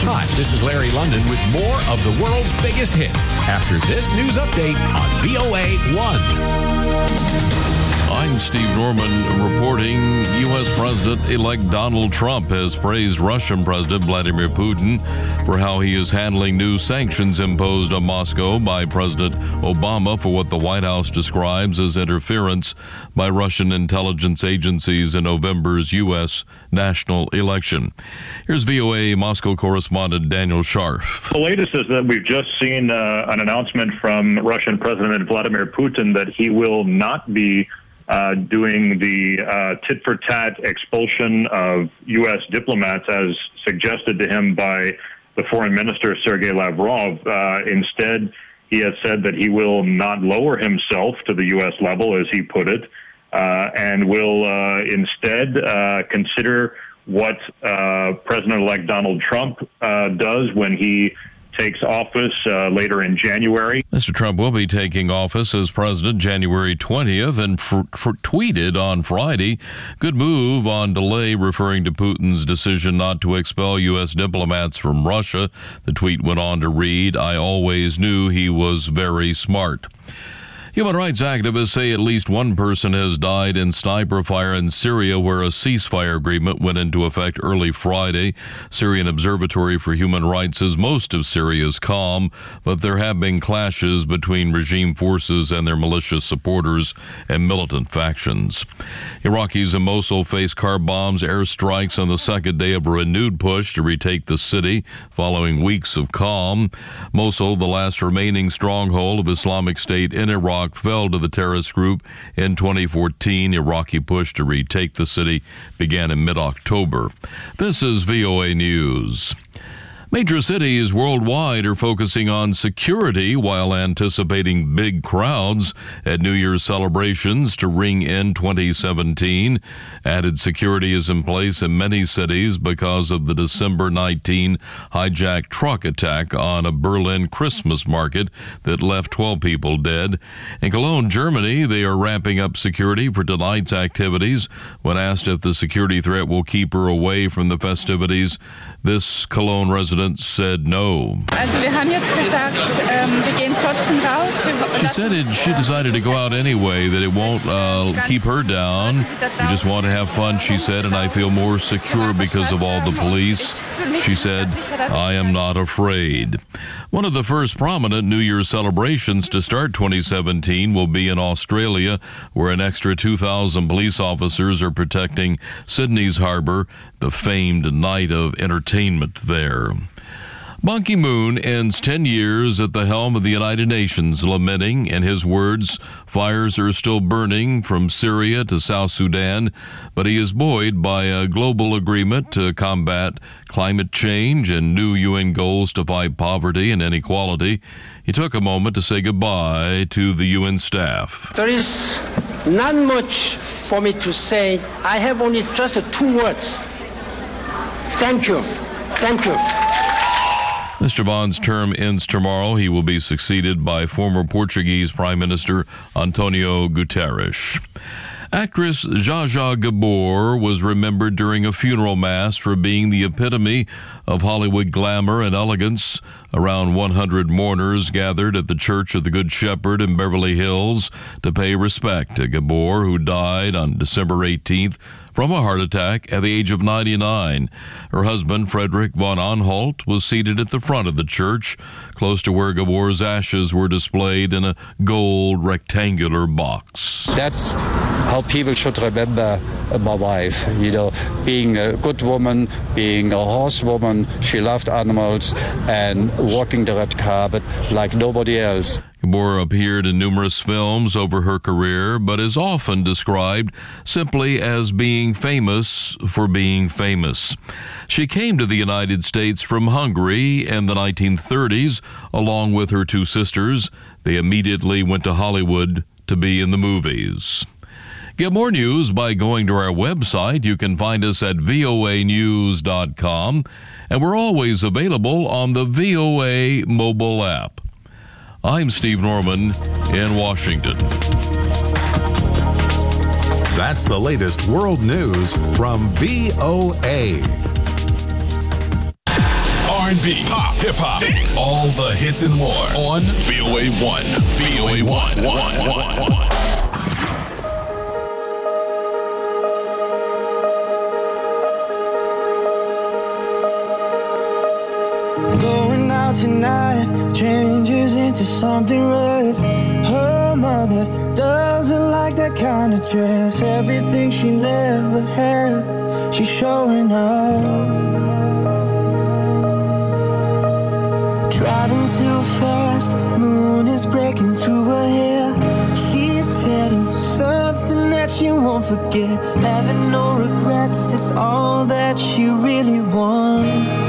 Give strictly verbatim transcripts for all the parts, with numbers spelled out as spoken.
Hi, this is Larry London with more of the world's biggest hits after this news update on V O A one. I'm Steve Norman reporting U S President-elect Donald Trump has praised Russian President Vladimir Putin for how he is handling new sanctions imposed on Moscow by President Obama for what the White House describes as interference by Russian intelligence agencies in November's U S national election. Here's V O A Moscow correspondent Daniel Scharf. The latest is that we've just seen uh, an announcement from Russian President Vladimir Putin that he will not be Uh, doing the uh, tit-for-tat expulsion of U S diplomats as suggested to him by the foreign minister, Sergei Lavrov. Uh, instead, he has said that he will not lower himself to the U S level, as he put it, uh, and will uh, instead uh, consider what uh, President-elect Donald Trump uh, does when he takes office uh, later in January. Mister Trump will be taking office as president January twentieth and for, for tweeted on Friday, "Good move on delay," referring to Putin's decision not to expel U S diplomats from Russia. The tweet went on to read, "I always knew he was very smart." Human rights activists say at least one person has died in sniper fire in Syria, where a ceasefire agreement went into effect early Friday. Syrian Observatory for Human Rights says most of Syria is calm, but there have been clashes between regime forces and their malicious supporters and militant factions. Iraqis in Mosul face car bombs, airstrikes on the second day of a renewed push to retake the city following weeks of calm. Mosul, the last remaining stronghold of Islamic State in Iraq, fell to the terrorist group in twenty fourteen. Iraqi push to retake the city began in mid-October. This is V O A News. Major cities worldwide are focusing on security while anticipating big crowds at New Year's celebrations to ring in twenty seventeen. Added security is in place in many cities because of the December nineteenth hijacked truck attack on a Berlin Christmas market that left twelve people dead. In Cologne, Germany, they are ramping up security for tonight's activities. When asked if the security threat will keep her away from the festivities, this Cologne resident said no. Also wir haben jetzt gesagt, um, wir gehen trotzdem raus. She said it, she decided to go out anyway, that it won't uh, keep her down. We just want to have fun, she said, and I feel more secure because of all the police. She said, "I am not afraid." One of the first prominent New Year's celebrations to start twenty seventeen will be in Australia, where an extra two thousand police officers are protecting Sydney's harbour, the famed night of entertainment there. Ban Ki-moon ends ten years at the helm of the United Nations, lamenting, in his words, "Fires are still burning from Syria to South Sudan," but he is buoyed by a global agreement to combat climate change and new U N goals to fight poverty and inequality. He took a moment to say goodbye to the U N staff. There is not much for me to say. I have only just two words. Thank you. Thank you. Mister Ban's term ends tomorrow. He will be succeeded by former Portuguese Prime Minister Antonio Guterres. Actress Zsa Zsa Gabor was remembered during a funeral mass for being the epitome of Hollywood glamour and elegance. Around one hundred mourners gathered at the Church of the Good Shepherd in Beverly Hills to pay respect to Gabor, who died on December eighteenth from a heart attack at the age of ninety-nine. Her husband, Frederick von Anhalt, was seated at the front of the church, close to where Gabor's ashes were displayed in a gold rectangular box. That's how people should remember my wife, you know, being a good woman, being a horsewoman. She loved animals and walking the red carpet like nobody else. Gabor appeared in numerous films over her career, but is often described simply as being famous for being famous. She came to the United States from Hungary in the nineteen thirties, along with her two sisters. They immediately went to Hollywood to be in the movies. Get more news by going to our website. You can find us at V O A news dot com, and we're always available on the V O A mobile app. I'm Steve Norman in Washington. That's the latest world news from V O A. R and B, pop, hip hop, all the hits and more on V O A one. V O A one. one, one, one. Going out tonight changes into something red. Her mother doesn't like that kind of dress. Everything she never had, she's showing off. Driving too fast, moon is breaking through her hair. She's heading for something that she won't forget. Having no regrets is all that she really wants.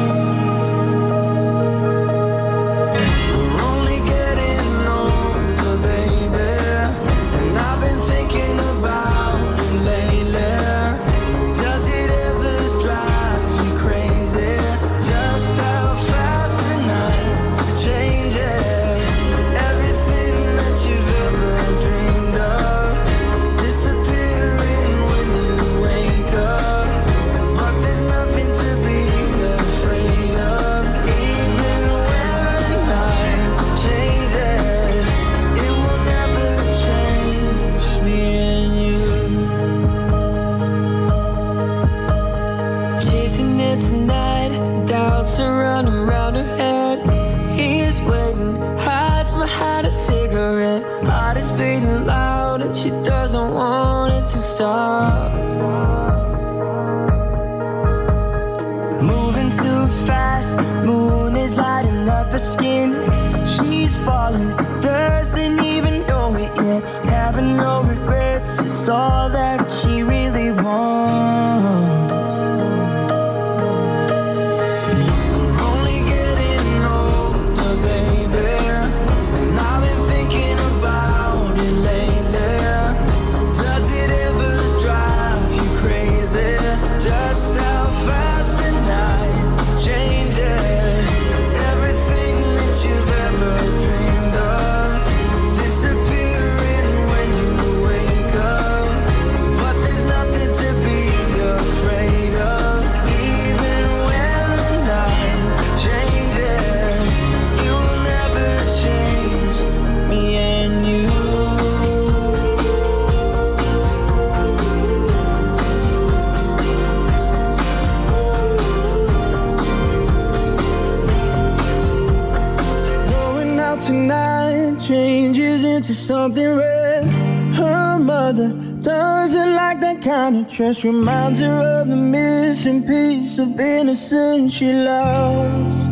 Beating loud and she doesn't want it to stop. Moving too fast, moon is lighting up her skin. She's falling, doesn't even know it yet. Having no regrets is all that she really wants. Something red. Her mother doesn't like that kind of dress. Reminds her of the missing piece of innocence she lost.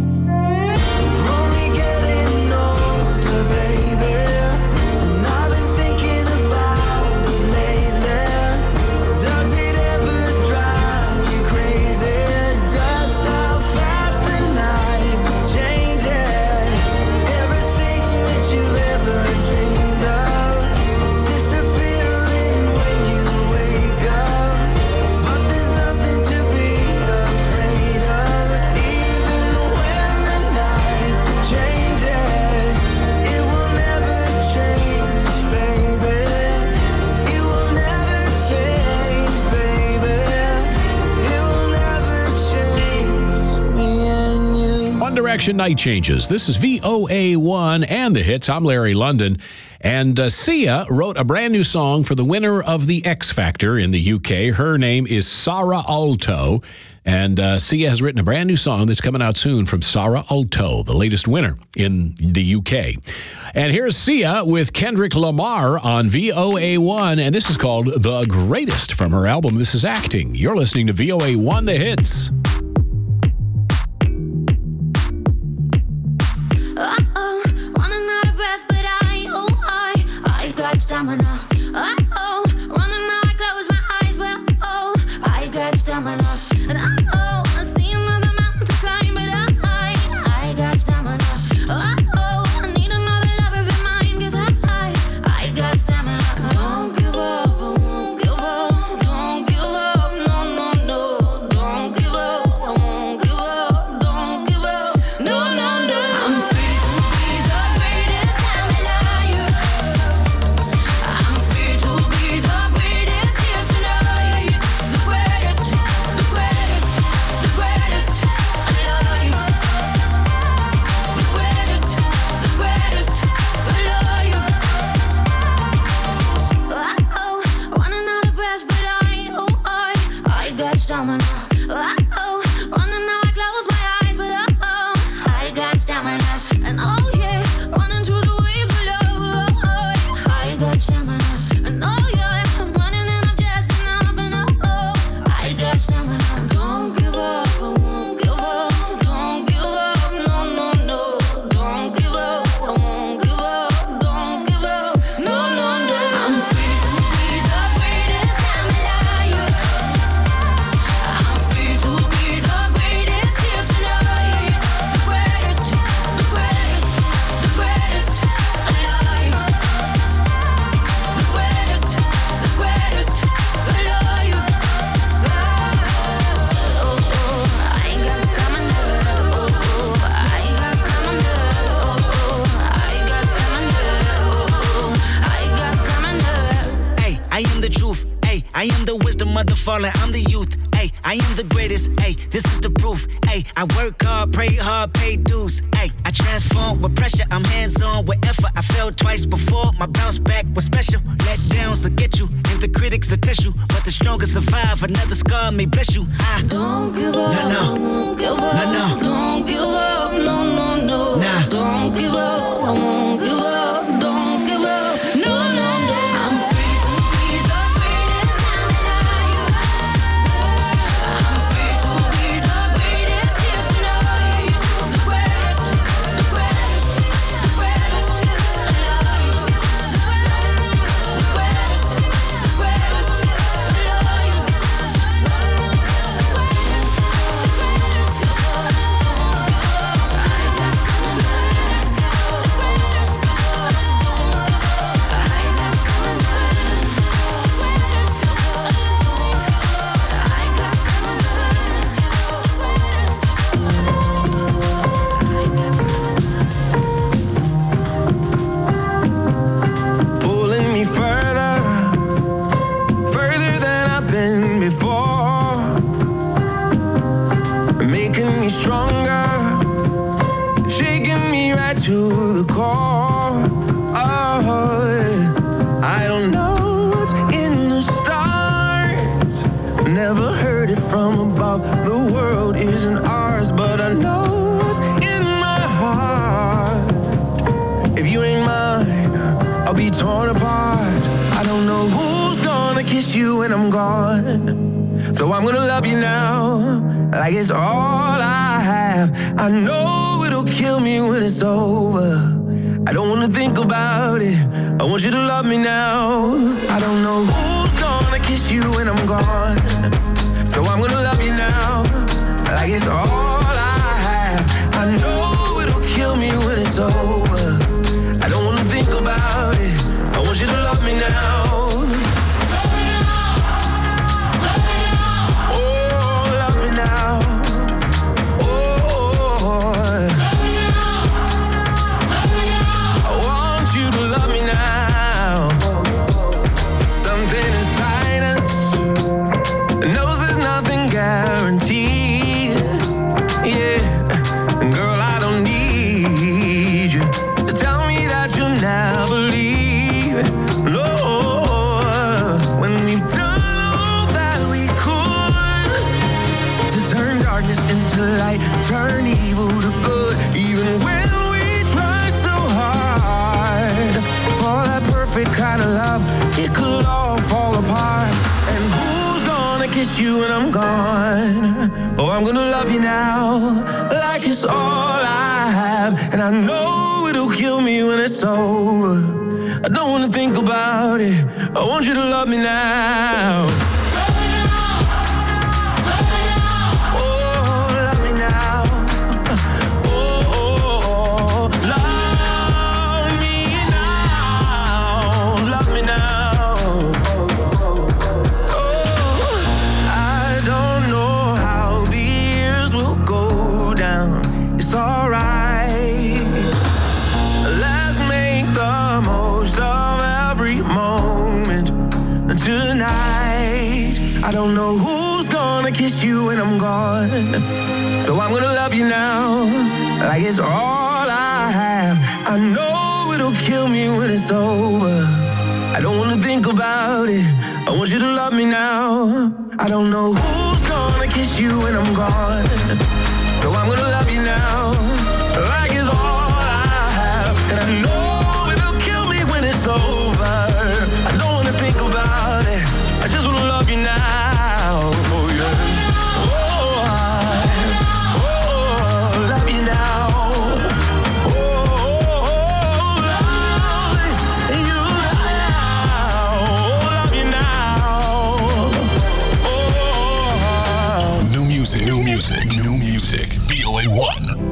Direction Night Changes. This is V O A one and the hits. I'm Larry London. And uh, Sia wrote a brand new song for the winner of the X Factor in the U K. Her name is Sara Alto. And uh, Sia has written a brand new song that's coming out soon from Sara Alto, the latest winner in the U K. And here's Sia with Kendrick Lamar on V O A one. And this is called The Greatest from her album This Is Acting. You're listening to V O A one, the hits. Stamina. Uh-oh, running out, I close my eyes, but oh, I got stamina. And uh-oh, I see another mountain to climb, but I, I got stamina. Uh-oh, I need another lover in mine, 'cause I, I got stamina. Don't give up, I won't give up. Don't give up, no, no, no. Don't give up. the wisdom of the fallen, I'm the youth. Ay, I am the greatest. Ay, this is the proof. Ay, I work hard, pray hard, pay dues. Ay, I transform with pressure. I'm hands-on with effort. I failed twice before. My bounce back was special. Let downs will get you, and the critics will test you. But the strongest survive. Another scar may bless you. I don't give up. No, no. Don't give up. No, no. Don't give up. No, no, no. Nah. Don't give up. I won't give up. Don't give up. No, no, no. I'm free to be the greatest I'm alive. I'm free to be the greatest here tonight. The greatest, the greatest, the greatest alive. The greatest, the greatest alive. Pulling me further, further than I've been before, making me stronger, shaking me right to the core. Oh, I don't know what's in the stars, never heard it from above. The world isn't ours, but I know what's in my heart. If you ain't mine, I'll be torn apart. I don't know who's gonna kiss you when I'm gone, so I'm gonna love you now, like it's all I have. I know it'll kill me when it's over. I don't wanna think about it, I want you to love me now. I don't know who's gonna kiss you when I'm gone, so I'm gonna love you now, like it's all I have. I know it'll kill me when it's over. I don't wanna think about it, I want you to love me now. Oh, love me now. Oh, I want you to love me now. Something inside us knows there's nothing guaranteed. Yeah, and girl, I don't need you to tell me that you'll never leave. No, when we've done all that we could to turn darkness into light, turn evil to good, even when we try so hard for that perfect kind of love, it could all fall apart. And who's gonna kiss you when I'm gone? Oh, I'm gonna love you now, like it's all I have. And I know it'll kill me when it's over. I don't wanna think about it, I want you to love me now. Oh, love me now. Oh, love me now. Love me now. Oh, I don't know how the years will go down. It's alright. Let's make the most of every moment tonight. I don't know who's gonna kiss you when I'm gone, so I'm gonna love you now, like it's all I have. I know it'll kill me when it's over. I don't wanna think about it, I want you to love me now. I don't know who's gonna kiss you when I'm gone, so I'm gonna love you now, like it's all I have. And I know it'll kill me when it's over. I don't wanna think about it, I just wanna love you now. Oh yeah. Oh, I, oh, love you now. Oh, oh, love you now. Oh, love you now. Oh. New music, new music, new music. V O A one.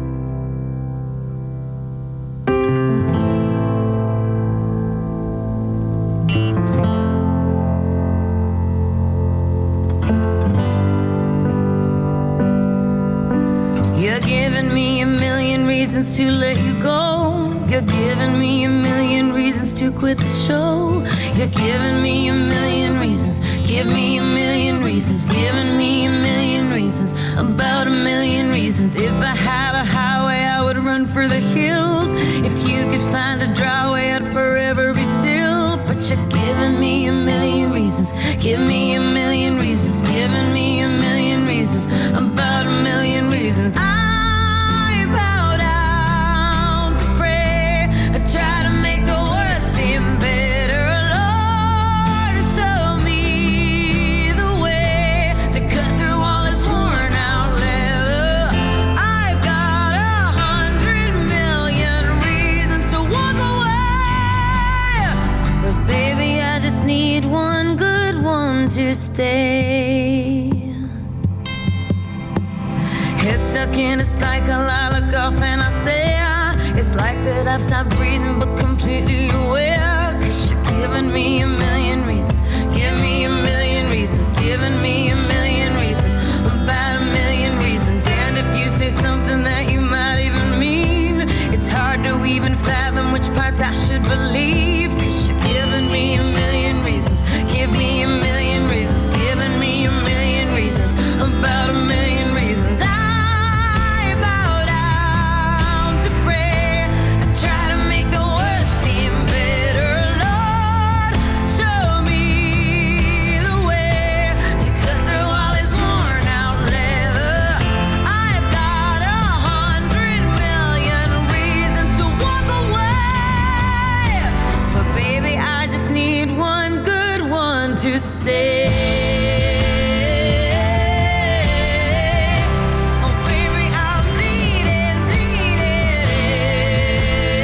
You're giving me a million reasons to let you go. You're giving me a million reasons to quit the show. You're giving me a million reasons Give me a million reasons, giving me a million reasons, about a million reasons. If I had a highway, I would run for the hills. If you could find a dry way, I'd forever be still. But you're giving me a million reasons, give me a million reasons, giving me a million reasons, about a million reasons. I bow down to pray, I try to make the worst seem better. Lord, show me the way to cut through all this worn out leather. I've got a hundred million reasons to walk away, but baby, I just need one good one to stay. Head stuck in a cycle, I look off and I stare. It's like that I've stopped breathing but completely aware. Cause you're giving me a million reasons, give me a million reasons, giving me a million reasons, about a million reasons. And if you say something that you might even mean, it's hard to even fathom which parts I should believe. Cause you're giving me a million reasons, give me a million reasons, giving me a million reasons, about a million reasons. I bow down to pray, I try to make the worst seem better. Lord, show me the way to cut through all this worn out leather. I've got a hundred million reasons to walk away, but baby, I just need one good one to stay. Oh, baby, I'm bleeding, bleeding.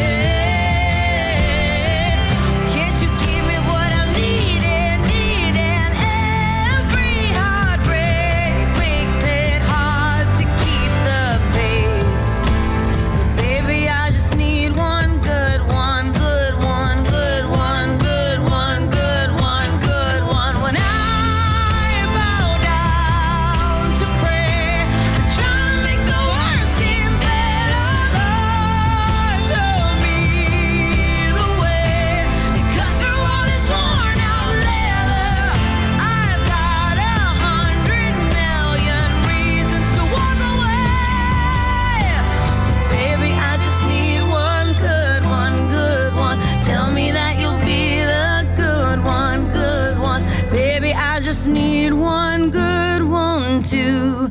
Can't you give me what I'm needing, needing? Every heartbreak makes it hard to keep the faith. But baby, I just need one good one, good one, good one, good one, good one, good one. When I bow down to pray, I try to make the worst seem better. Lord, show me the way to cut through all this worn out leather. I've got a hundred million reasons to walk away, baby, I just need one good one, good one. Tell me that you'll be the good one, good one. Baby, I just need one good one to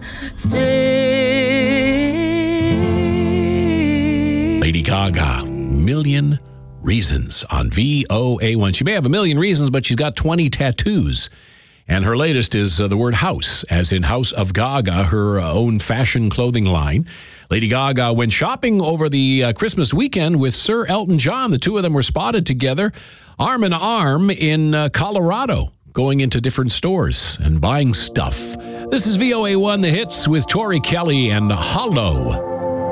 stay. Lady Gaga, Million Reasons on V O A one. She may have a million reasons, but she's got twenty tattoos. And her latest is uh, the word house, as in House of Gaga, her uh, own fashion clothing line. Lady Gaga went shopping over the uh, Christmas weekend with Sir Elton John. The two of them were spotted together, arm in arm, in uh, Colorado, going into different stores and buying stuff. This is V O A one, The Hits, with Tori Kelly and Hollow.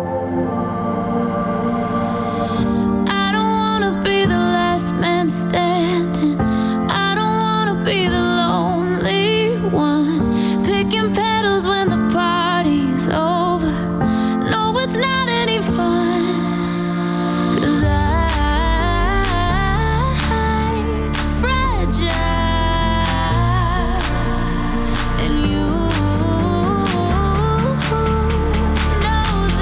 I don't wanna be the last man standing. I don't wanna be the lonely one, picking petals when the party's over. No, it's not any fun, 'cause I'm fragile, and you know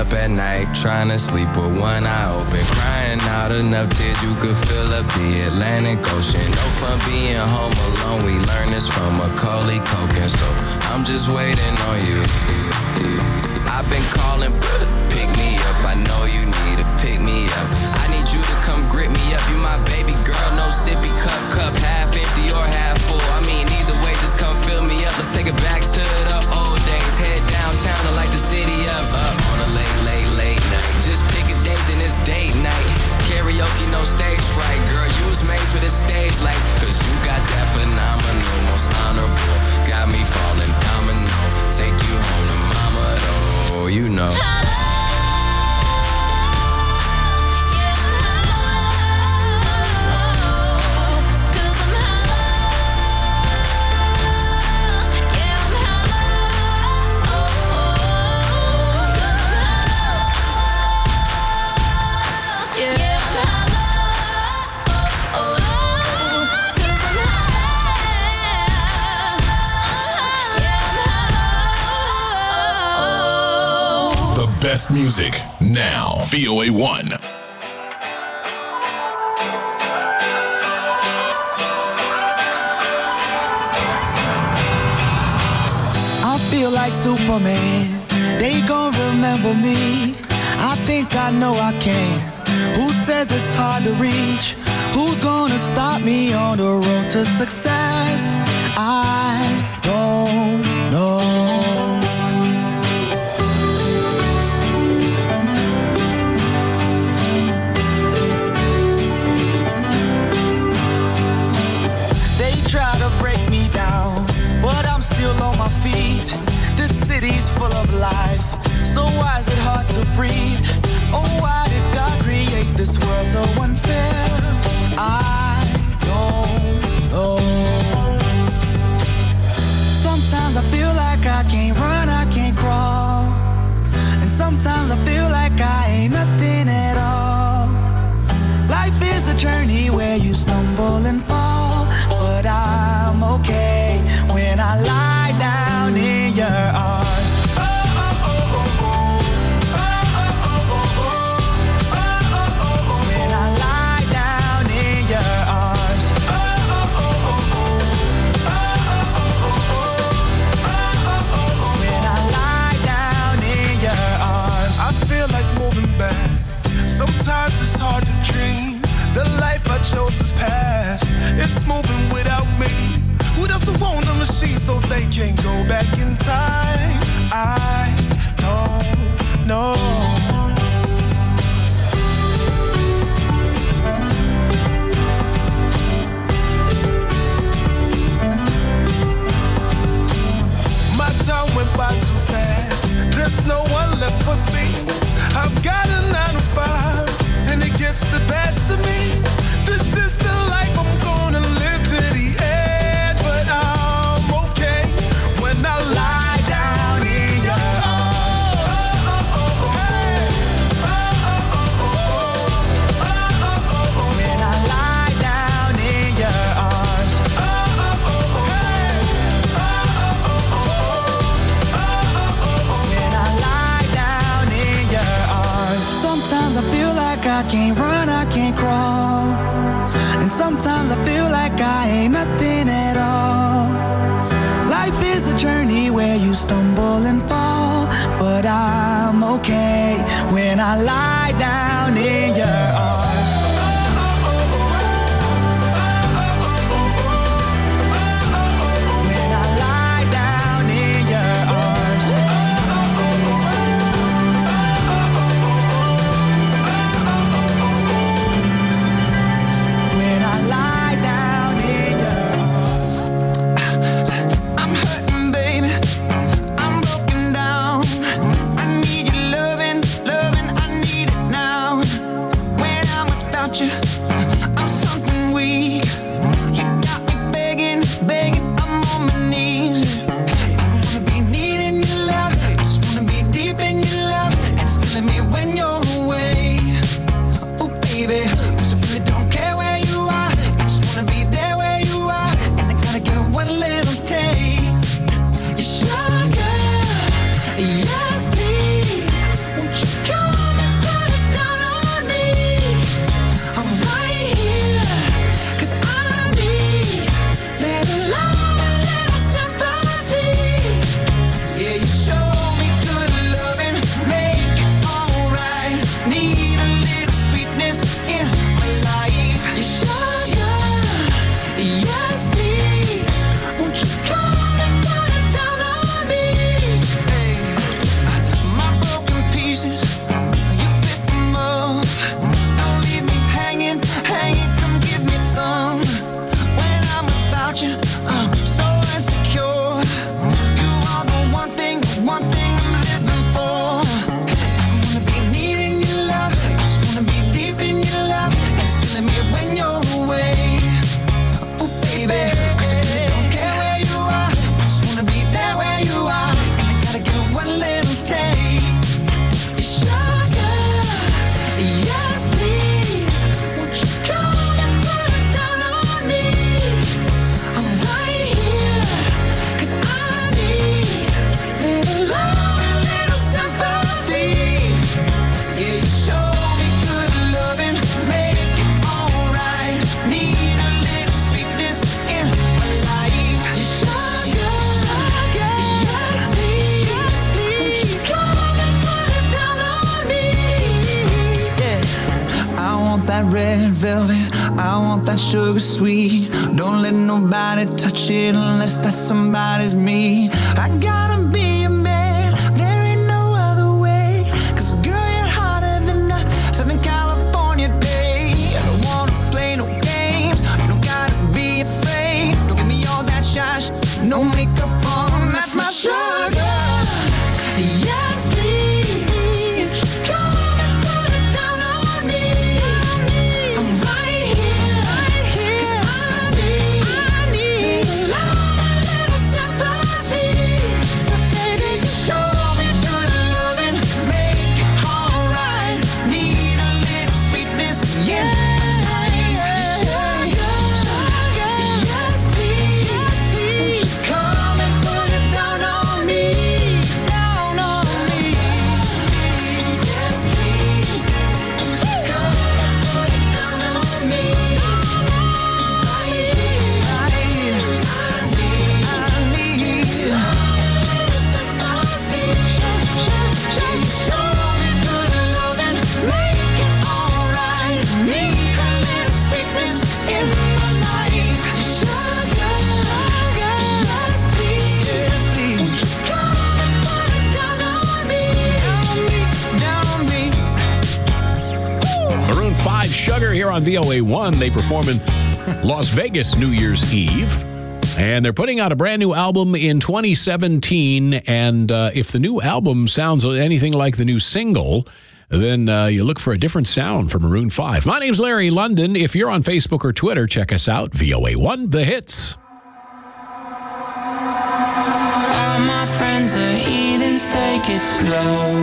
up at night, trying to sleep with one eye open, crying out enough tears you could fill up the Atlantic Ocean. No fun being home alone, we learned this from Macaulay Culkin, so I'm just waiting on you. I've been calling, pick me up, I know you need to pick me up. I need you to come grip me up, you my baby girl, no sippy cup, cup half empty or half full. I mean either way, just come fill me up, let's take it back to the old days. Head downtown and light the city up, up on a late, late, late night. Just pick a date, then it's date night. Karaoke, no stage fright, girl, you was made for the stage lights. Cause you got that phenomenal, most honorable, got me falling domino. Take you home to mama though, you know. Best music now. V O A one. I feel like Superman. They gon' remember me. I think I know I can. Who says it's hard to reach? Who's gonna stop me on the road to success? I don't know. Try to break me down, but I'm still on my feet. This city's full of life, so why is it hard to breathe? Oh, why did God create this world so unfair? I don't know. Sometimes I feel like I can't run, I can't crawl, and sometimes I feel like I ain't nothing at all. Life is a journey where you stumble and fall, but I'm okay when I lie down in your arms. Oh, oh, oh, oh, oh. Oh, oh, oh, oh, oh. Oh, oh, oh, oh. When I lie down in your arms. Oh, oh, oh, oh, oh. Oh, oh, oh, oh, oh. Oh, oh, oh, oh. When I lie down in your arms. I feel like moving back. Sometimes it's hard to dream. The life I chose is past. It's moving without me. Who doesn't want a machine so they can't go back in time? I don't know. My time went by too fast. There's no one left but me. I've got a nine to five, and it gets the best of me. This is the life I'm gonna live to the end, but I'm okay when I lie down in your arms. Oh, oh, oh, oh. Hey. Oh, oh, oh, oh. Oh, oh, oh, oh. When I lie down in your arms. Oh, oh, oh, oh. Hey. Oh, oh, oh, oh. Oh, oh, oh, oh. When I lie down in your arms. Sometimes I feel like I can't run, I can't crawl, and sometimes I feel like I ain't nothing at all. Life is a journey where you stumble and fall, but I'm okay when I lie down in your arms. When I lie down in your arms. When I lie down in your arms. I'm hurting, baby. I'm broken down. I need your loving, loving. I need it now. without you, I'm so insecure. You are the one thing, the one thing I'm living for. I wanna be needing your love, I just wanna be deep in your love, and it's killing me when you're away. Oh baby, 'cause I really don't care where you are, I just wanna be there where you are, and I gotta get one little taste. Sugar, yes please, won't you come and put it down on me? I'm right here, 'cause I need a little love, a little sympathy. Yeah, you show me good loving, make it alright. Need a little sweetness in my life. Sugar, sugar, yes please, won't you come and put it down on me? Yeah, I want that red velvet, I want that sugar sweet. Don't let nobody touch it unless that somebody's me. I gotta be a man, there ain't no other way. 'Cause girl, you're hotter than a Southern California day. I don't wanna play no games, you don't gotta be afraid. Don't give me all that shy sh- no makeup on, that's my sugar. Yes please, come and put it down on me. I'm right here, 'cause I need, I need a love, a little sympathy. So baby, just show me good loving, make it alright. Need a little sweetness in my life. Sugar, sugar, yes please, won't you come and put it down on me, down on me. Yes please, won't you come and put it down on me. I need, I need, I need sympathy. You show me good loving, make it alright. Need a little sweetness in my life. Sugar, sugar, yes please, won't you come and put it down on me, down on me, down on me. Maroon five, Sugar, here on V O A one. They perform in Las Vegas New Year's Eve. And they're putting out a brand new album in twenty seventeen. And uh, if the new album sounds anything like the new single, then uh, you look for a different sound for Maroon five. My name's Larry London. If you're on Facebook or Twitter, check us out. V O A one, The Hits. All my friends are heathens, take it slow.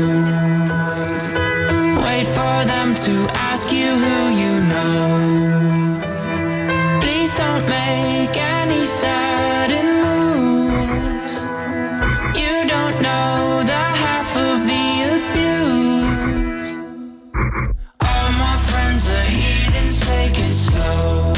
Wait for them to ask you who you know. Please don't make any sudden moves. You don't know the half of the abuse. All my friends are heathens, take it slow.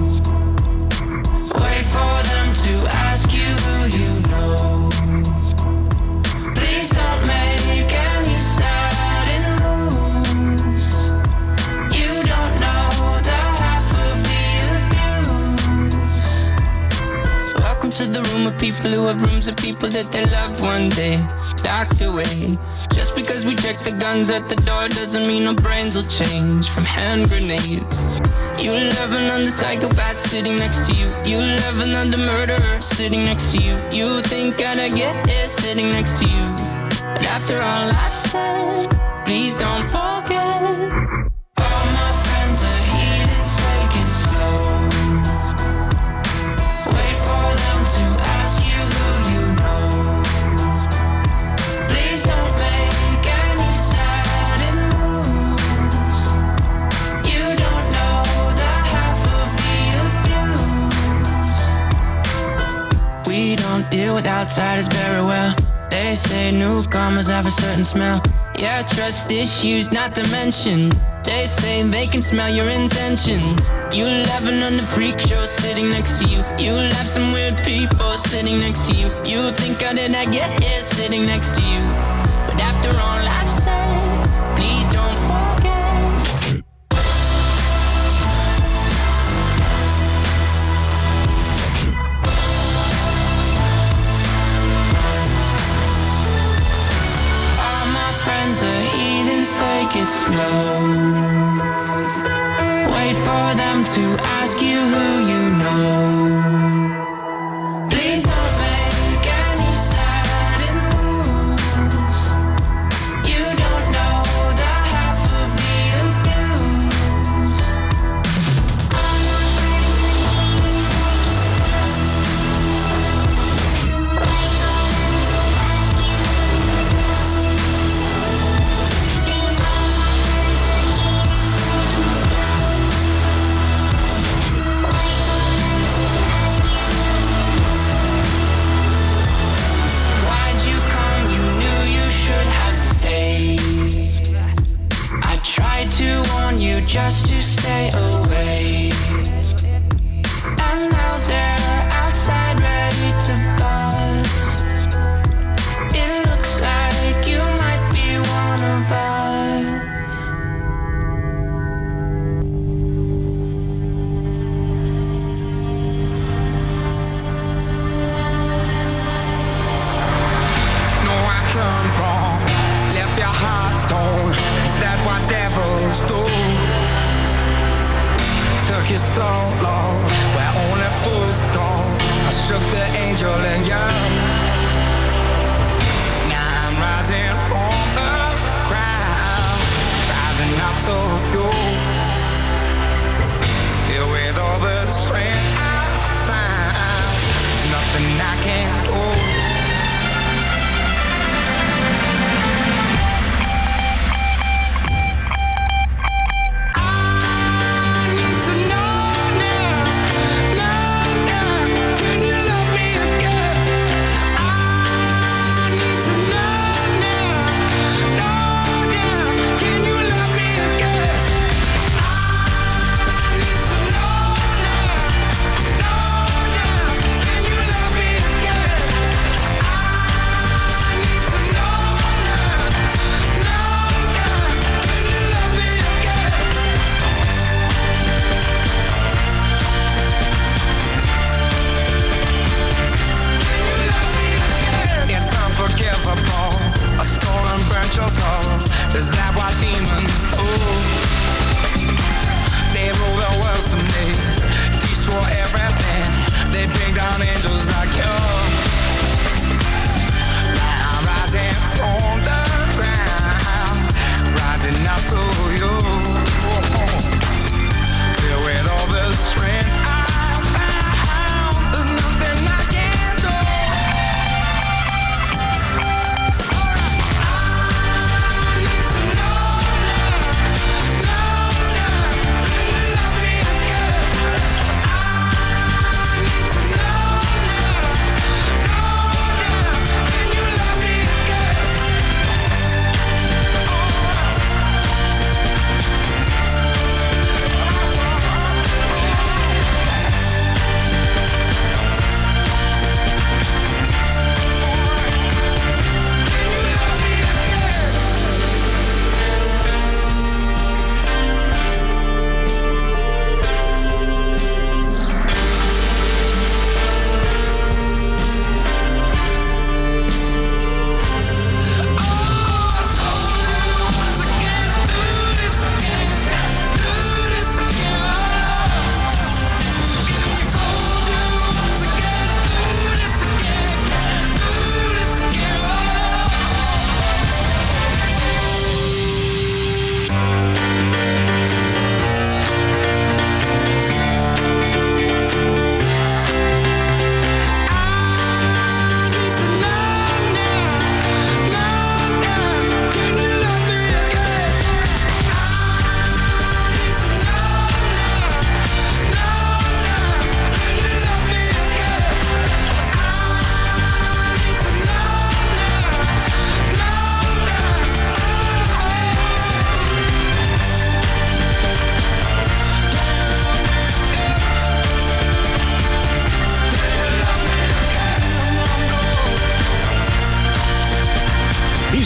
Wait for them to ask you who you know. Please don't make any sudden moves. You don't know the half of the abuse. Welcome to the room of people who have rooms of people that they love one day docked away. Just because we check the guns at the door doesn't mean our brains will change from hand grenades. You love another psychopath sitting next to you. You love another murderer sitting next to you. You think I'd get it sitting next to you. But after all I've said, please don't forget. All my friends are heathens, take it slow. Wait for them to ask you who you know. Please don't make any sudden moves. You don't know the half of the abuse. We don't deal with outsiders very well. They say newcomers have a certain smell. Yeah, trust issues not to mention. They say they can smell your intentions. You laughing on the freak show sitting next to you. You laugh some weird people sitting next to you. You think how did I get here sitting next to you? But after all I've said, please don't forget. All my friends are heathens, take it slow. Wait for them to ask you who you know.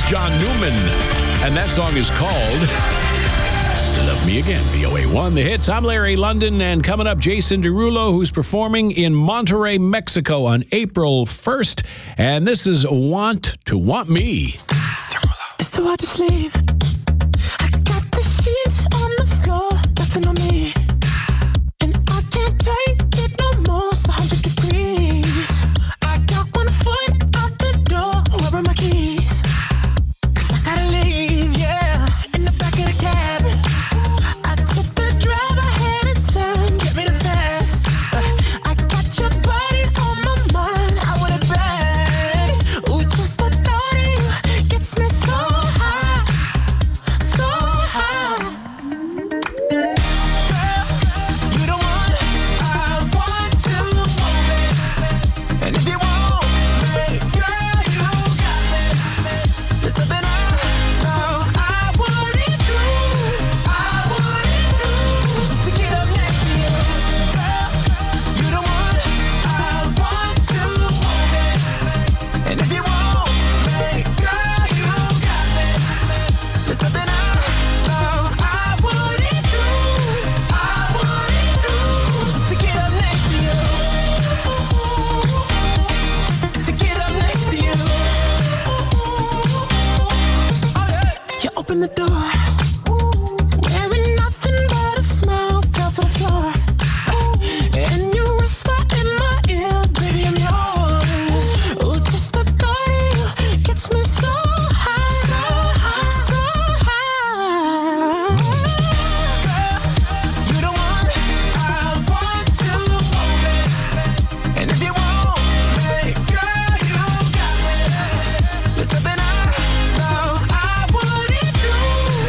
John Newman, and that song is called Love Me Again. V O A one, The Hits. I'm Larry London, and coming up, Jason Derulo, who's performing in Monterrey, Mexico on April first, and this is Want to Want Me. It's too hard to sleep. I got the sheets on the floor, nothing on me. And I can't take it no more, it's one hundred degrees. I got one foot out the door, where are my keys? Cause I gotta leave, yeah, in the back of the cab. I took the drive, I had a turn, get me the fast. I got your body on my mind, I want it bad. Ooh, just the thought of you gets me so high, so high. Girl, you the one I want to want me. And if you want me, girl, you got me. There's nothing I know I wouldn't do, I wouldn't do, just to get up next to you. Girl, you the one I want to want me. And if you want me, girl, you got me. There's nothing I know I wouldn't do, I wouldn't do, just to get up next to you. Just to get up next to you. You open the door, wearing nothing but a smile, fell to the floor. And you whisper in my ear, baby, I'm yours. Ooh, just the thought of you gets me so high, so high. Girl, you the one I want to want me. And if you want me, girl, you got me. There's nothing I know I wouldn't do,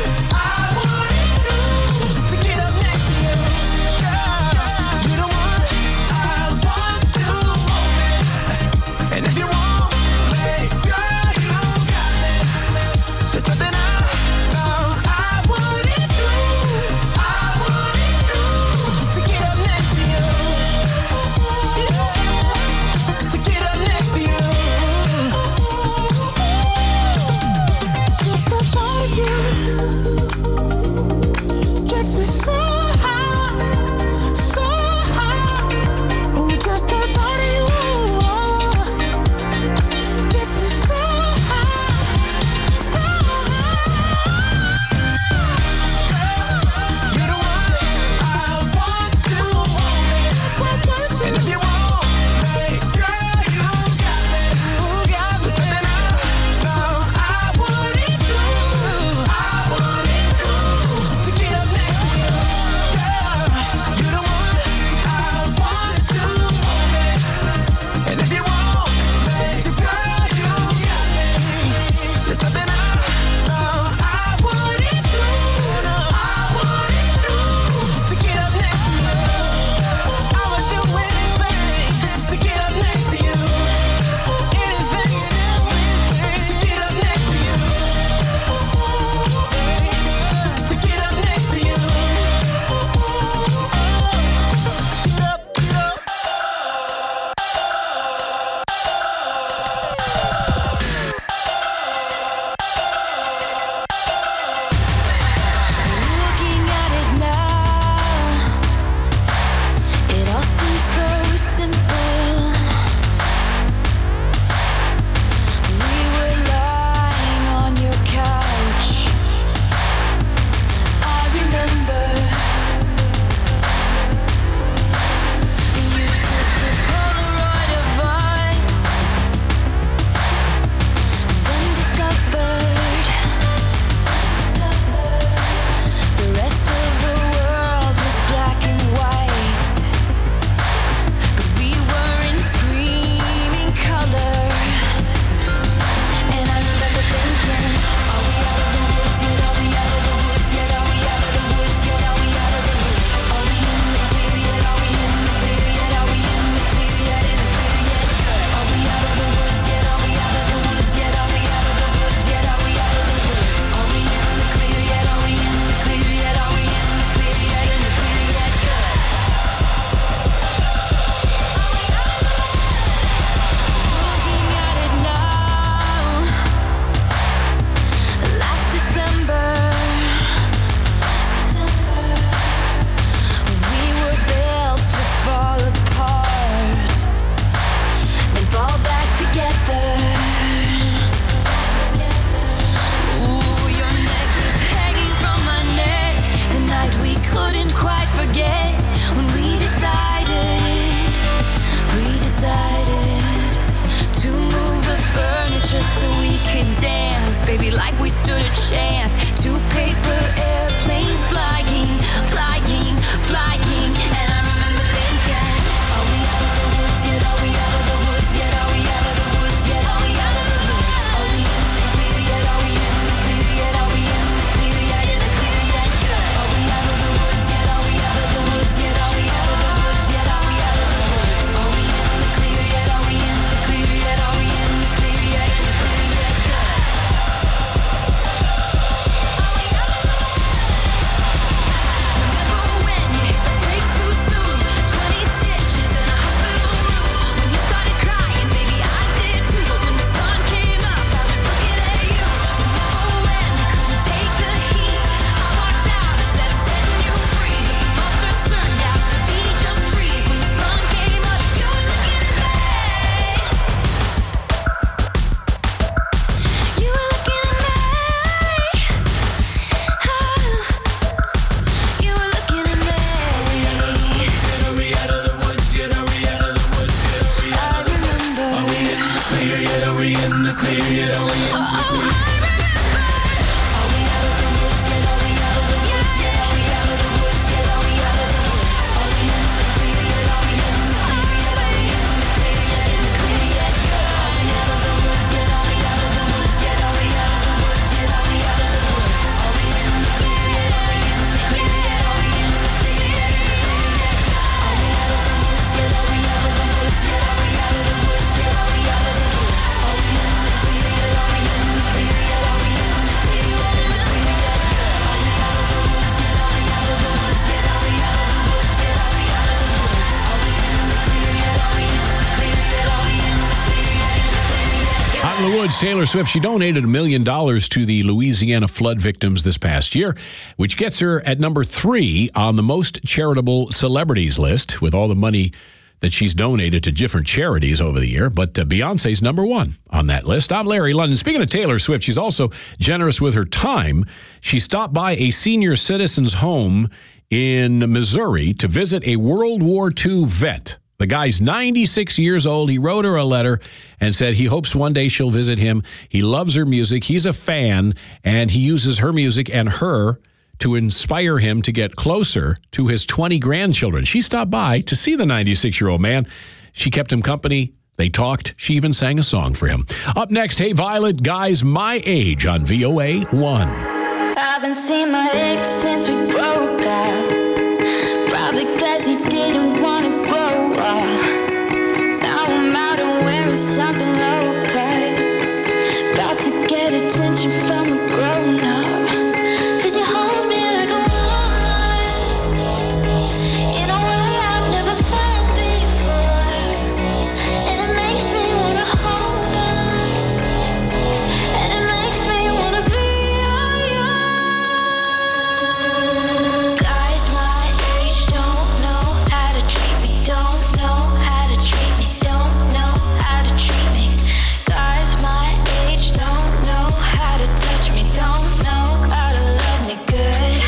we stood a chance. Two paper airplanes flying, flying, flying. And I remember thinking, are we out of the woods yet? Are we out of the woods yet? Are we out of the woods yet? Are we out of the woods? Are we in the clear yet? Are we in the clear yet? Are we in the clear yet? In the clear yet? Are we out of the woods yet? Are we out of the woods yet? Are we out of the woods yet? Are we out of the woods? Are we in the clear yet? Are we in the clear yet? Are we in the clear yet? In the clear yet? Taylor Swift, she donated a million dollars to the Louisiana flood victims this past year, which gets her at number three on the most charitable celebrities list with all the money that she's donated to different charities over the year. But uh, Beyonce's number one on that list. I'm Larry London. Speaking of Taylor Swift, she's also generous with her time. She stopped by a senior citizen's home in Missouri to visit a World War Two vet. The guy's ninety-six years old. He wrote her a letter and said he hopes one day she'll visit him. He loves her music. He's a fan, and he uses her music and her to inspire him to get closer to his twenty grandchildren. She stopped by to see the ninety-six-year-old man. She kept him company. They talked. She even sang a song for him. Up next, Hey Violet, guys my age on V O A one. I haven't seen my ex since we broke up. Probably cause he didn't want to grow up. Now I'm out and wearing something low cut. About to get attention from a grown up. Cause you hold me like a woman in a way I've never felt before. And it makes me wanna hold on. And it makes me wanna be all yours. Guys my age don't know how to treat me. Don't know how to treat me. Don't know how to treat me. Guys my age don't know how to touch me. Don't know how to love me good.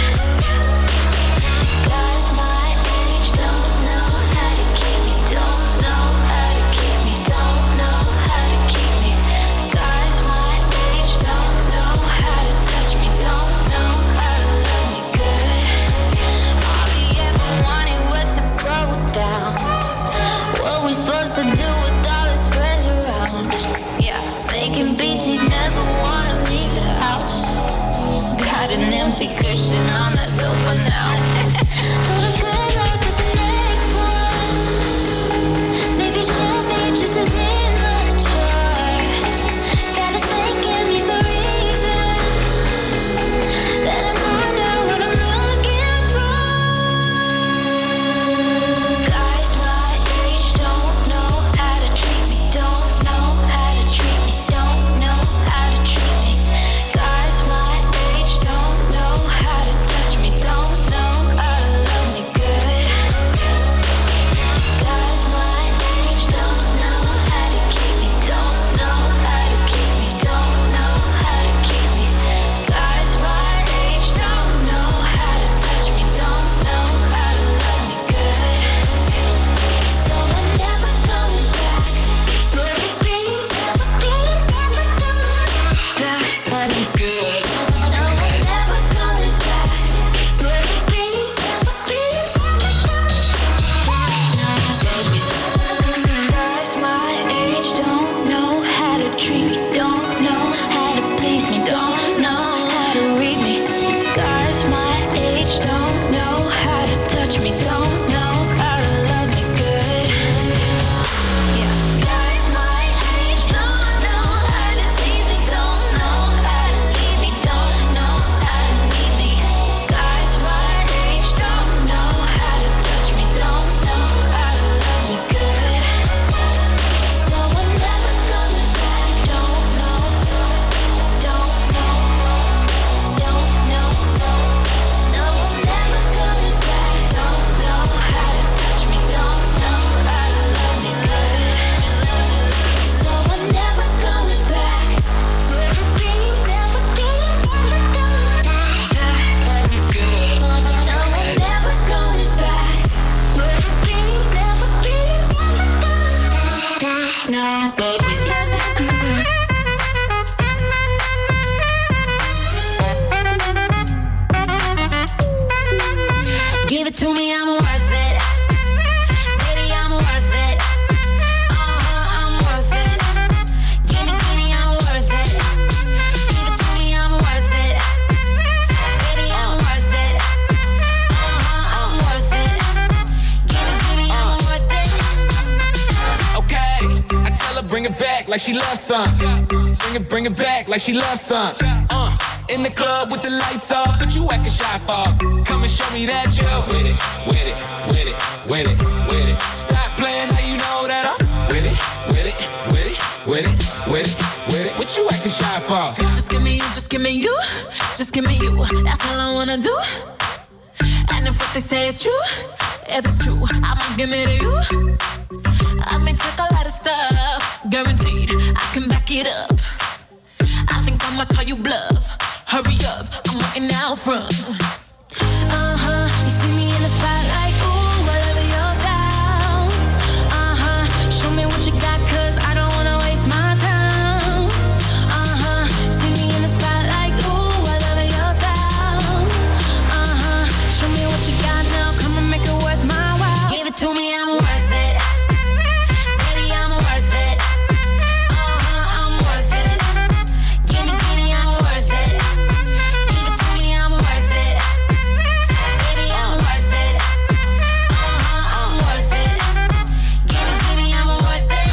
Guys my age don't know how to keep me. Don't know how to keep me. Don't know how to keep me. Guys my age don't know how to touch me. Don't know how to love me good. All he ever wanted was to grow down. What we supposed to do with all his friends around? Yeah, making beats, he'd never wanna leave the house. Got an empty cushion on that sofa now. Told him good luck with the next one. Maybe she'll be just as immature. Gotta thank him, he's the reason that I'm on now what I'm looking for. Guys my age don't know how to treat me. Don't know how to treat me. Don't know how to treat me. Guys my age don't know how to touch me. Don't know how to love me bring it back like she loves some. Bring it, bring it back like she loves some. Uh, in the club with the lights off, but you acting shy for. Come and show me that you're with it, with it, with it, with it, with it. Stop playing now you know that I'm with it, with it, with it, with it, with it, with it. What you acting shy for? Just give me you, just give me you, just give me you. That's all I wanna do. And if what they say is true, if it's true, I'ma give it to you. I may take a lot of stuff, guaranteed I can back it up. I think I'ma call you bluff. Hurry up, I'm waiting out front. Uh-huh, you see me in the spotlight, ooh, I love your style. Uh-huh, show me what you got, cause I don't wanna waste my time. Uh-huh, see me in the spotlight, ooh, I love your style. Uh-huh, show me what you got now, come and make it worth my while. Give it to me, I'm worth it. Baby, I'm worth it. Uh-huh, I'm worth it. Give me, give me, I'm worth it. Give it to me, I'm worth it. Baby, I'm worth it. Uh-huh, I'm worth it. Give me, give me, I'm worth it.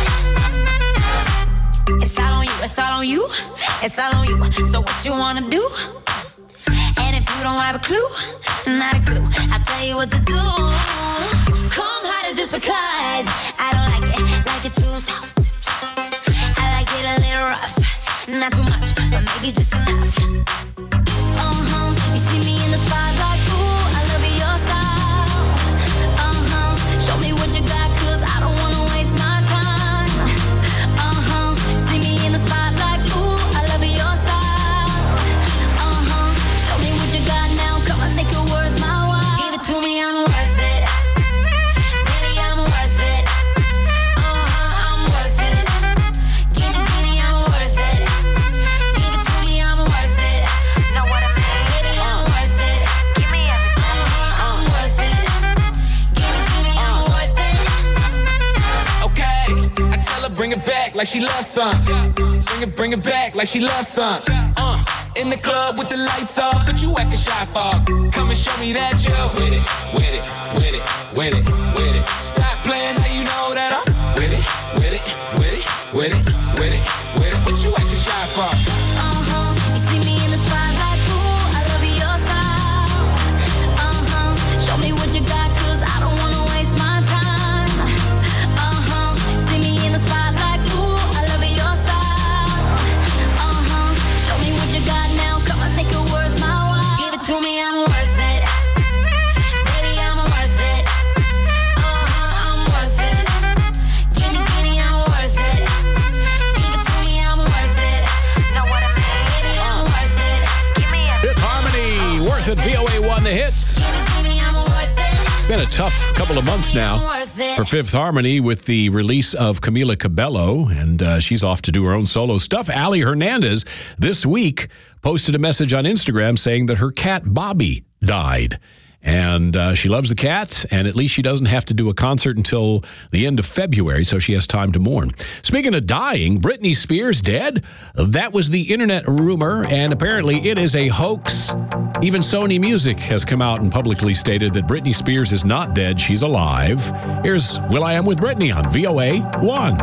It's all on you, it's all on you, it's all on you. So what you wanna do? And if you don't have a clue, not a clue, I'll tell you what to do. Come harder just because I don't like it, like it too soft. I like it a little rough, not too much, but maybe just enough. Uh-huh, you see me in the spotlight, ooh, I love your style. Uh-huh, show me what you got, cause I don't wanna waste my time. Uh-huh, see me in the spotlight, ooh, I love your style. Uh-huh, show me what you got now, come on, make it worth my while. Give it to me, I'm worth it. Baby, I'm worth it. Uh-huh, I'm worth it. Give me, give me, I'm worth it. Give it to me, I'm worth it. Know what I mean? Baby, I'm worth it. Give me everything. Uh-huh, I'm worth it. Give me, give me, I'm worth it. Okay, I tell her bring it back like she loves some. Bring it, bring it back like she loves some. Uh, in the club with the lights off, but you acting shy for. Come and show me that you're with it, with it, with it, with it, with it. Stop playing now you know that I'm with it, with it, with it, with it, with it, with it. What you acting shy for? Uh-huh, you see me in the spotlight, ooh, I love your style. Uh-huh, show me what you got, cause I don't wanna waste my time. Uh-huh, see me in the spotlight, ooh, I love your style. Uh-huh, show me what you got now, come on, make it worth my while. Give it to me, I'm worth it. Baby, I'm worth it. Uh-huh, I'm worth it. Give me, give me, I'm worth it. Give it to me, I'm worth it. Know what I mean? Baby, I'm worth it. Give me everything. Fifth Harmony, worth it. V O A one, the hits. Give me, I'm worth it. Been a tough couple of months now Worth it. for Fifth Harmony with the release of Camila Cabello, and uh, she's off to do her own solo stuff. Ali Hernandez this week posted a message on Instagram saying that her cat Bobby died. And uh, she loves the cat, and at least she doesn't have to do a concert until the end of February, so she has time to mourn. Speaking of dying, Britney Spears dead? That was the internet rumor, and apparently it is a hoax. Even Sony Music has come out and publicly stated that Britney Spears is not dead, she's alive. Here's Will I Am with Britney on V O A one.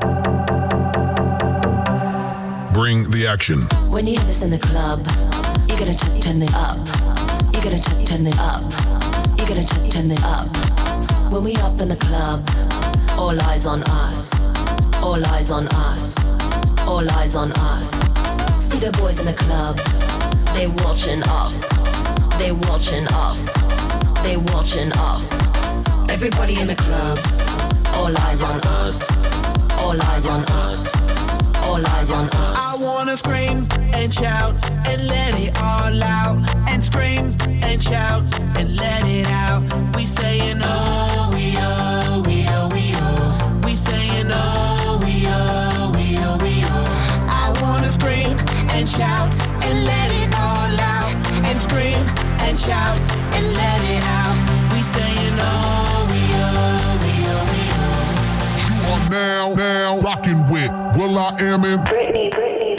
Bring the action. When you have this in the club, you gotta t- turn it up. You gotta t- turn it up. You gotta t- turn it up. When we up in the club, all eyes on us. All eyes on us. All eyes on us. See the boys in the club, they watching us. They watching us. They watching us. Everybody in the club, all eyes on us. All eyes on us. All eyes on us. I wanna scream and shout and let it all out. And scream and shout and let it out. We saying oh, we oh, we oh, we oh. We saying oh, we oh, we oh, we oh. I wanna scream and shout and let it all out. And scream and shout and let it out. We saying oh, we oh, we oh, we oh. You are now, now rocking with Will I Am in Britney, Britney.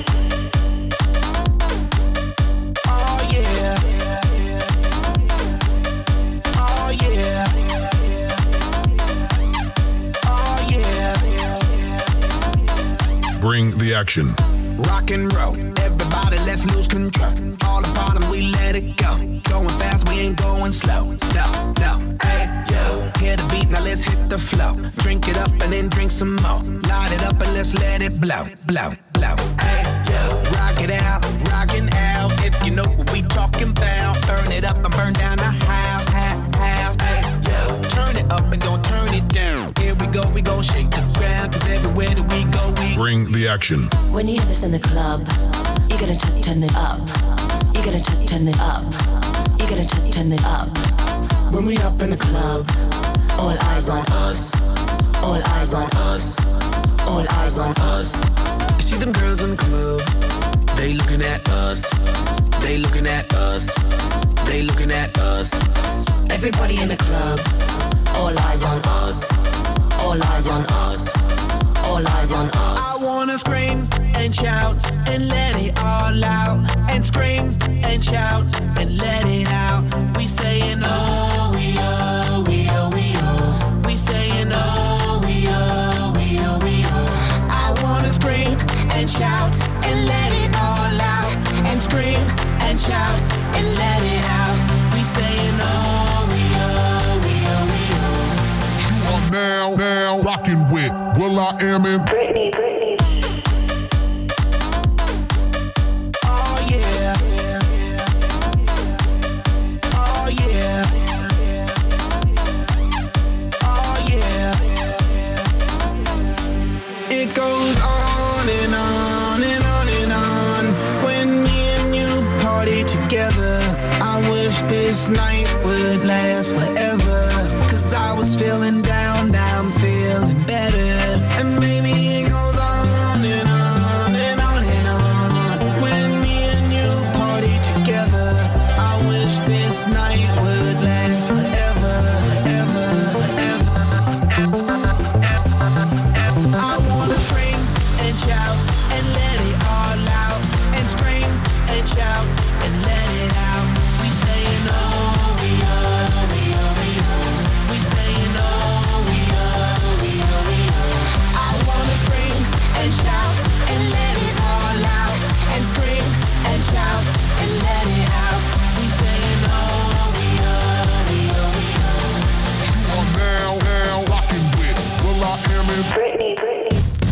Oh yeah. Oh yeah. Oh yeah. Bring the action. Rock and roll, everybody let's lose control. All the bottom, we let it go. Going fast, we ain't going slow. No, no, hey, yo. Hear the beat, now let's hit the flow. Drink it up and then drink some more. Light it up and let's let it blow, blow, blow. Hey, yo. Rock it out, rockin' out. If you know what we talking about. Burn it up and burn down the house, house, house. Hey, yo. Turn it up and don't turn it down. Here we go, we go shake the ground. Cause everywhere that we go, we bring the action. When you hear this in the club, you gotta t- turn it up. You gotta t- turn it up. You gotta t- turn it up. When we up in the club, all eyes on us. All eyes on us. All eyes on us. You see them girls in the club, they looking at us. They looking at us. They looking at us. Everybody in the club, all eyes on us. All eyes on us. All eyes on us. I wanna scream and shout and let it all out. And scream and shout and let it out. We saying oh, we oh, we oh, we oh. We saying oh, we oh, we oh, we oh. I wanna scream and shout and let it all out. And scream and shout and let it out. We saying oh, we oh, we oh, we oh. You are now, now rocking with Will I Am in Britney, Britney. Oh yeah. Oh yeah. Oh yeah. It goes on and on and on and on. When me and you party together, I wish this night would last forever. Cause I was feeling down, now I'm feeling better. And maybe it goes on and on and on and on. When me and you party together, I wish this night would last forever, forever, forever, forever, forever. I wanna scream and shout and let it all out. And scream and shout and let it out. We saying oh, we oh, we oh, we oh. We saying oh, we oh, we oh, we oh. I wanna scream and shout and let it all out. And scream and shout and let it out. We saying oh, we oh, we oh, we oh. You are now, now rocking with Will I Am in Britney, Britney.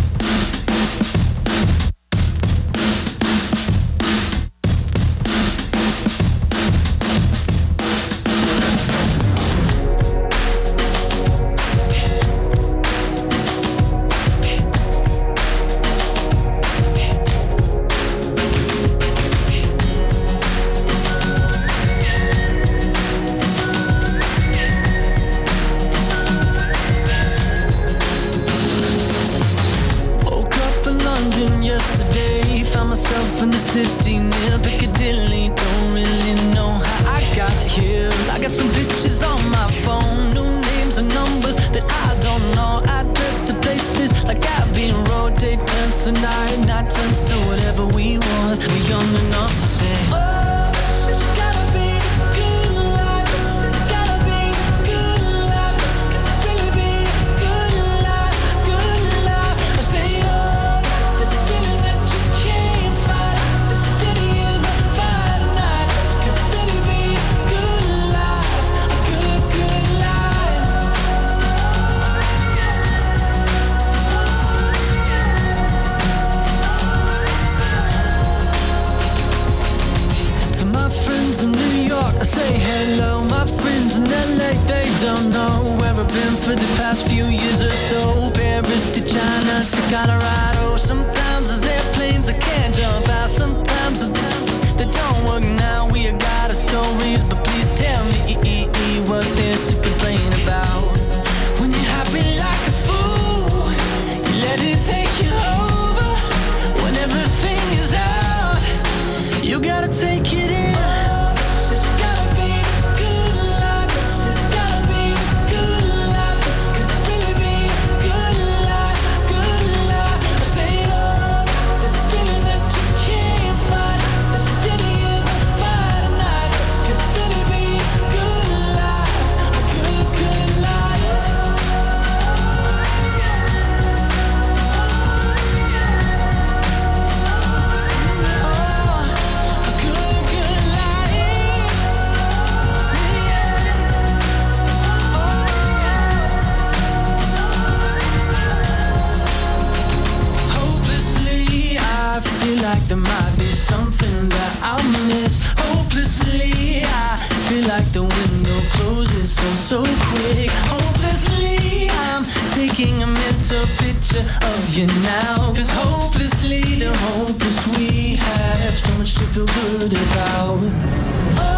In the city near Piccadilly, don't really know how I got here. I got some pictures on my phone, new names and numbers that I don't know. Address to places like Abbey Road. Day turns to night, night turns to whatever we want. We're young enough to say, oh, this has gotta be the good life. This has gotta be the good life. This could really be the good life, good life. I say, oh, this feeling that you can't fight. The city is on fire tonight. This could really be a good life, a good, good life. To my friends in New York, I say hello. My friends in L A, they don't know where I've been for the past few years or so. Paris to China to Colorado. Sometimes there's airplanes I can't jump out. Sometimes they don't work now. We got our stories, but please tell me what there's to complain about. When you're happy like a fool, you let it take you over. When everything is out, you gotta take it in. Oh, this has gotta be the good life. This has gotta be the good life. This could really be the good life, good life. I like there might be something that I'll miss. Hopelessly, I feel like the window closes so, so quick. Hopelessly, I'm taking a mental picture of you now. Cause hopelessly, the hopeless we have so much to feel good about. Oh,